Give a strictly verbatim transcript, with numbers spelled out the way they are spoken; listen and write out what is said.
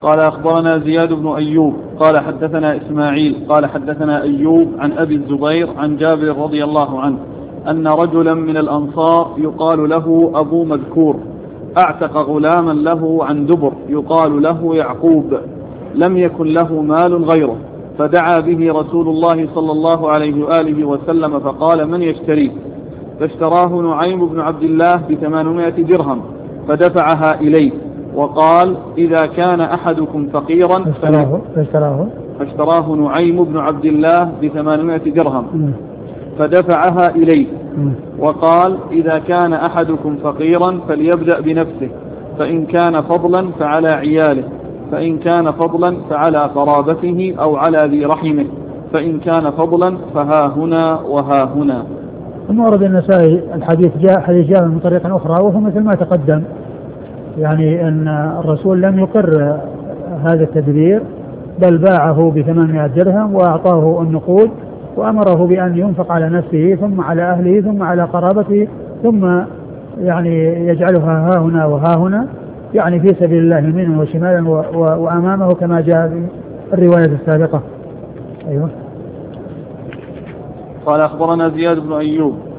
قال أخبرنا زياد بن أيوب قال حدثنا إسماعيل قال حدثنا أيوب عن أبي الزبير عن جابر رضي الله عنه أن رجلا من الأنصار يقال له أبو مذكور أعتق غلاما له عن دبر يقال له يعقوب، لم يكن له مال غيره، فدعا به رسول الله صلى الله عليه وآله وسلم فقال: من يشتريه؟ فاشتراه نعيم بن عبد الله بثمانمائة درهم فدفعها إليه، وقال: إذا كان أحدكم فقيرا فاشتراه, فاشتراه, فاشتراه نعيم بن عبد الله بثمانمائة درهم فدفعها إليه، وقال: إذا كان أحدكم فقيرا فليبدأ بنفسه، فإن كان فضلا فعلى عياله، فإن كان فضلا فعلى قرابته أو على ذي رحمه، فإن كان فضلا فها هنا وها هنا. ثم ورد النسائي الحديث جاء حديث جاء من طريق أخرى وهو مثل ما تقدم، يعني أن الرسول لم يقر هذا التدبير بل باعه بثمانمائة درهم وأعطاه النقود وأمره بأن ينفق على نفسه ثم على أهله ثم على قرابته ثم يعني يجعلها ها هنا وها هنا، يعني في سبيل الله يمينا وشمالا وأمامه كما جاء في الرواية السابقة. أيوه. قال أخبرنا زياد بن أيوب